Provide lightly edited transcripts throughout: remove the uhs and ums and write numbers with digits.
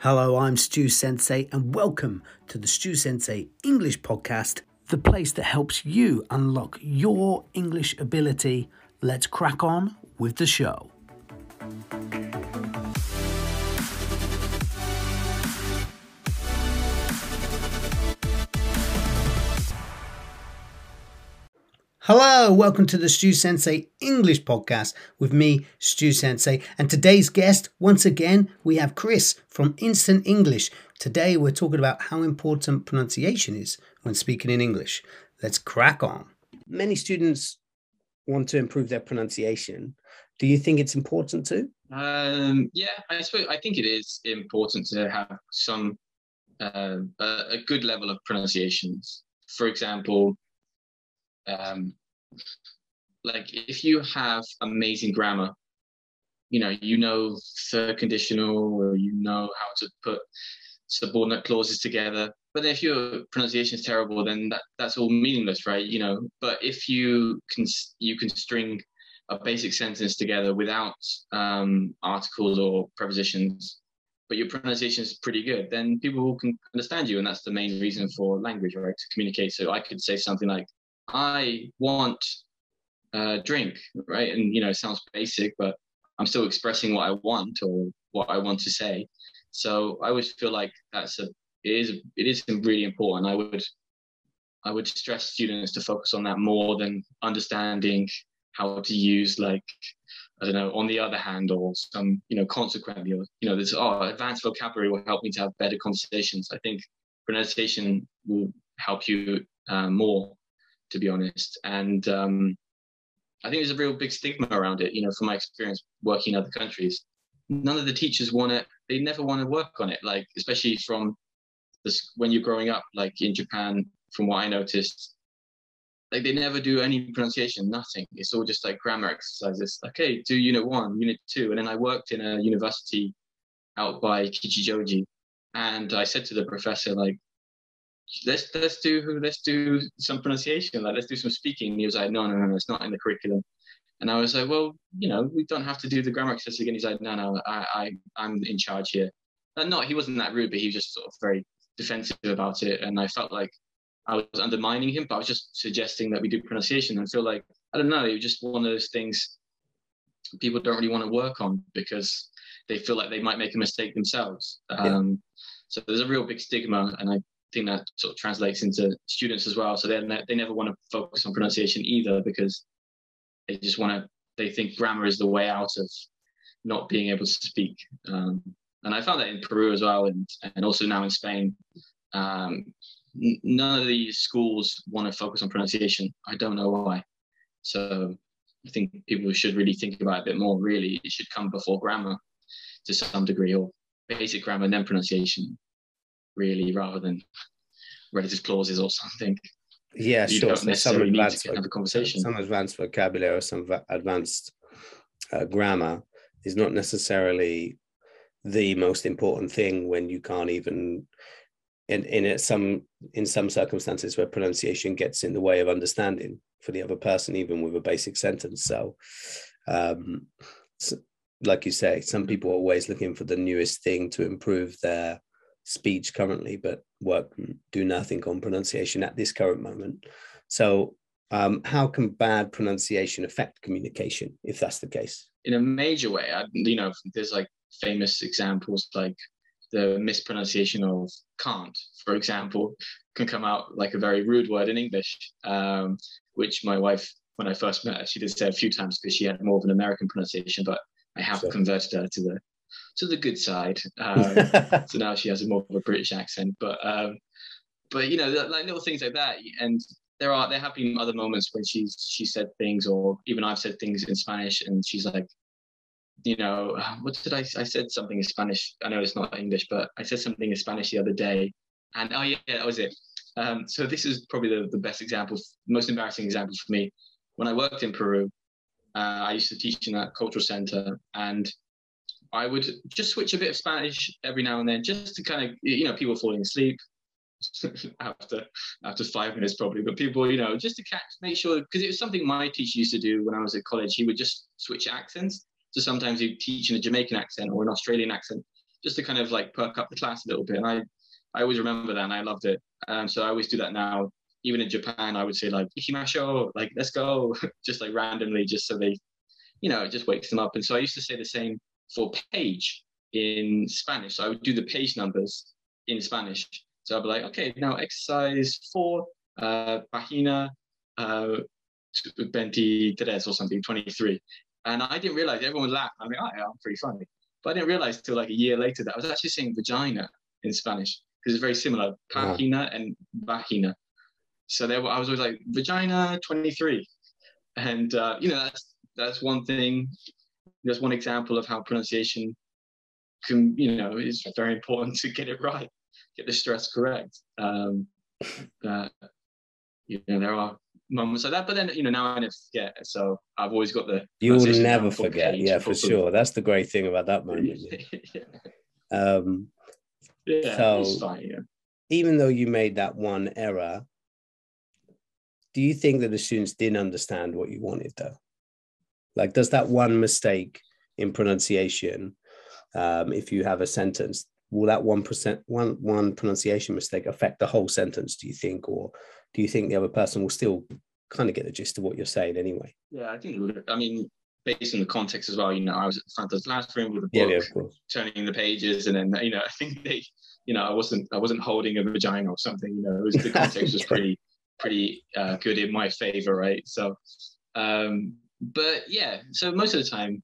Hello, I'm Stu Sensei, and welcome to the Stu Sensei English Podcast, the place that helps you unlock your English ability. Let's crack on with the show. Hello, welcome to the Stu Sensei English Podcast with me, Stu Sensei, and today's guest, once again, we have Chris from Instant English. Today we're talking about how important pronunciation is when speaking in English. Let's crack on. Many students want to improve their pronunciation. Do you think it's important too? Yeah, I think it is important to have some a good level of pronunciations. For example, like if you have amazing grammar, you know third conditional, or you know how to put subordinate clauses together. But if your pronunciation is terrible, then that's all meaningless, right? But if you can string a basic sentence together without articles or prepositions, but your pronunciation is pretty good, then people can understand you, and that's the main reason for language, right? To communicate. So I could say something like, I want a drink, right? And, it sounds basic, but I'm still expressing what I want or what I want to say. So I always feel like it is really important. I would stress students to focus on that more than understanding how to use, like, I don't know, on the other hand, or some, consequently, or, this advanced vocabulary will help me to have better conversations. I think pronunciation will help you more, to be honest. And I think there's a real big stigma around it, from my experience working in other countries. None of the teachers they never want to work on it, like, especially from when you're growing up, like in Japan, from what I noticed, like they never do any pronunciation, nothing. It's all just like grammar exercises. Okay, do unit 1, unit 2. And then I worked in a university out by Kichijoji, and I said to the professor, like, let's do some pronunciation, like let's do some speaking. And he was like, no, it's not in the curriculum. And I was like, well, we don't have to do the grammar exercise again. He's like, no, I'm in charge here. And he wasn't that rude, but he was just sort of very defensive about it. And I felt like I was undermining him, but I was just suggesting that we do pronunciation. And I feel like, I don't know, it was just one of those things people don't really want to work on because they feel like they might make a mistake themselves. So there's a real big stigma, and I think that sort of translates into students as well. So they never want to focus on pronunciation either, because they think grammar is the way out of not being able to speak. And I found that in Peru as well, and also now in Spain. None of these schools want to focus on pronunciation. I don't know why. So I think people should really think about it a bit more. Really, it should come before grammar to some degree, or basic grammar and then pronunciation, really, rather than relative clauses or something. Yeah, you sure. don't necessarily need to have a conversation. Some advanced vocabulary or some advanced grammar is not necessarily the most important thing when you can't even, in some circumstances where pronunciation gets in the way of understanding for the other person, even with a basic sentence. So, like you say, some people are always looking for the newest thing to improve their speech currently, but do nothing on pronunciation at this current moment. So how can bad pronunciation affect communication, if that's the case? In a major way, there's like famous examples, like the mispronunciation of can't, for example, can come out like a very rude word in English, which my wife, when I first met her, she did say a few times because she had more of an American pronunciation, but I have converted her to the good side. So now she has more of a British accent, but like little things like that. And there have been other moments when she said things, or even I've said things in Spanish, and she's like, what did I said something in Spanish. I know it's not English, but I said something in Spanish the other day, and that was it. So this is probably the best example, most embarrassing example for me. When I worked in Peru, I used to teach in that cultural center, and I would just switch a bit of Spanish every now and then, just to kind of, people falling asleep after 5 minutes probably, but people, just to make sure, because it was something my teacher used to do when I was at college. He would just switch accents. So sometimes he'd teach in a Jamaican accent or an Australian accent, just to kind of like perk up the class a little bit. And I always remember that, and I loved it. So I always do that now. Even in Japan, I would say like "Ikimasho," like "let's go," just like randomly, just so they, it just wakes them up. And so I used to say the same for page in Spanish. So I would do the page numbers in Spanish. So I'd be like, okay, now exercise 4, página 23 or something, 23. And I didn't realize, everyone would laugh. I'm like, oh, yeah, I'm pretty funny. But I didn't realize till like a year later that I was actually saying vagina in Spanish, because it's very similar, página and vagina. So I was always like, vagina 23. And, that's one thing. That's one example of how pronunciation can, is very important to get it right, get the stress correct. There are moments like that, but then, now I never forget. So I've always got the. You'll never forget. Yeah, for sure. That's the great thing about that moment. Yeah. So it's fine, yeah. Even though you made that one error, do you think that the students didn't understand what you wanted though? Like, does that one mistake in pronunciation, if you have a sentence, will that one pronunciation mistake affect the whole sentence, do you think? Or do you think the other person will still kind of get the gist of what you're saying anyway? Yeah, I think, based on the context as well, I was at the front of the classroom with a book, of course, turning the pages, and then, I think they, I wasn't holding a vagina or something, the context was pretty good in my favor, right? So, but yeah, so most of the time,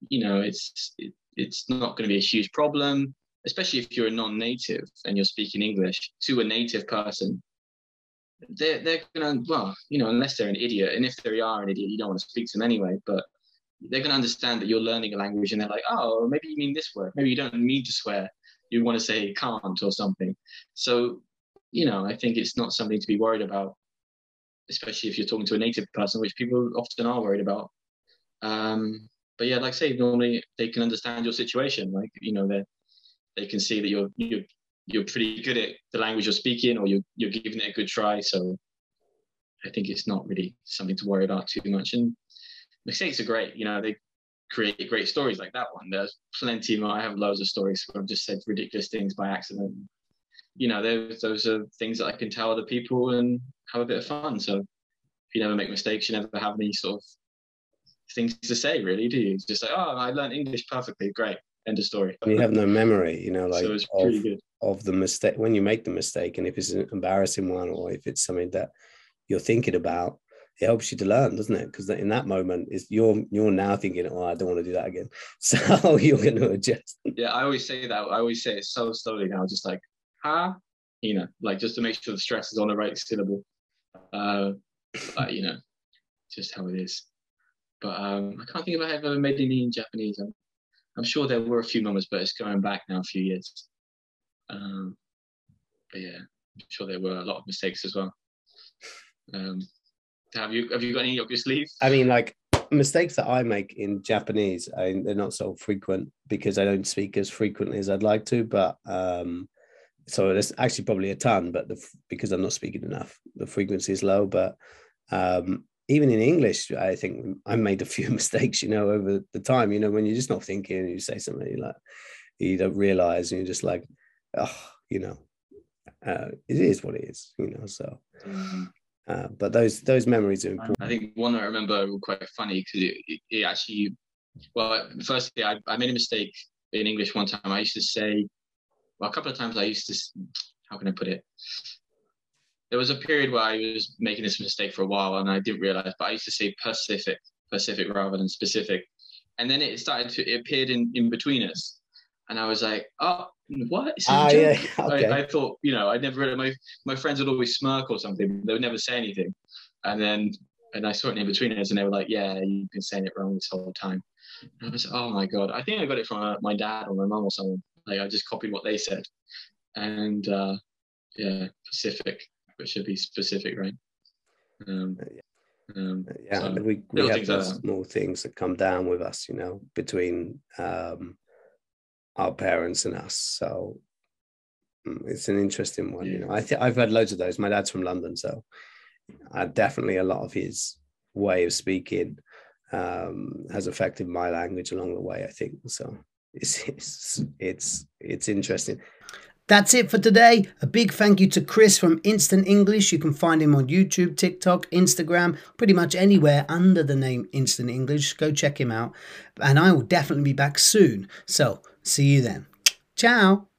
it's not going to be a huge problem, especially if you're a non-native and you're speaking English to a native person. They're gonna, unless they're an idiot, and if they are an idiot, you don't want to speak to them anyway, but they're gonna understand that you're learning a language, and they're like, oh, maybe you mean this word, maybe you don't mean to swear, you want to say can't or something. So, I think it's not something to be worried about, especially if you're talking to a native person, which people often are worried about. But yeah, like I say, normally they can understand your situation, like, they can see that you're pretty good at the language you're speaking, or you're giving it a good try. So I think it's not really something to worry about too much. And mistakes are great. They create great stories like that one. There's plenty more. I have loads of stories where I've just said ridiculous things by accident. Those are things that I can tell other people and have a bit of fun. So if you never make mistakes, you never have any sort of things to say, really, do you? It's just like, oh, I learned English perfectly. Great. End of story. You have no memory, like, so it's pretty good. Of the mistake when you make the mistake, and if it's an embarrassing one, or if it's something that you're thinking about, it helps you to learn, doesn't it? Because in that moment, you're now thinking, oh, I don't want to do that again. So you're going to adjust. Yeah, I always say that. I always say it so slowly now, just like, like, just to make sure the stress is on the right syllable. But, just how it is. But I can't think if I have ever made any in Japanese. I'm sure there were a few moments, but it's going back now a few years. But yeah, I'm sure there were a lot of mistakes as well. Have you got any up your sleeve? I mean, like, mistakes that I make in Japanese, they're not so frequent because I don't speak as frequently as I'd like to. But so there's actually probably a ton, but because I'm not speaking enough, the frequency is low. But even in English, I think I made a few mistakes, over the time, when you're just not thinking and you say something like you don't realize, and you're just like, oh, it is what it is, so. But those memories are important. I think one I remember quite funny because it actually, well, firstly, I made a mistake in English one time. I used to say, a couple of times I used to, how can I put it? There was a period where I was making this mistake for a while and I didn't realize, but I used to say Pacific rather than specific. And then it appeared in between us. And I was like, oh, what? It's a joke. Yeah, okay. I thought, I never read my friends would always smirk or something. They would never say anything. And I saw it in between us and they were like, yeah, you've been saying it wrong this whole time. And I was like, oh my God. I think I got it from my dad or my mum or someone. Like, I just copied what they said. And yeah, Pacific, but should be specific, right? Yeah, so we have those small things that come down with us, between our parents and us. So it's an interesting one. Yeah. I've had loads of those. My dad's from London, so definitely a lot of his way of speaking has affected my language along the way, I think. So It's interesting. That's it for today. A big thank you to Chris from Instant English. You can find him on YouTube, TikTok, Instagram, pretty much anywhere under the name Instant English. Go check him out. And I will definitely be back soon. So see you then. Ciao.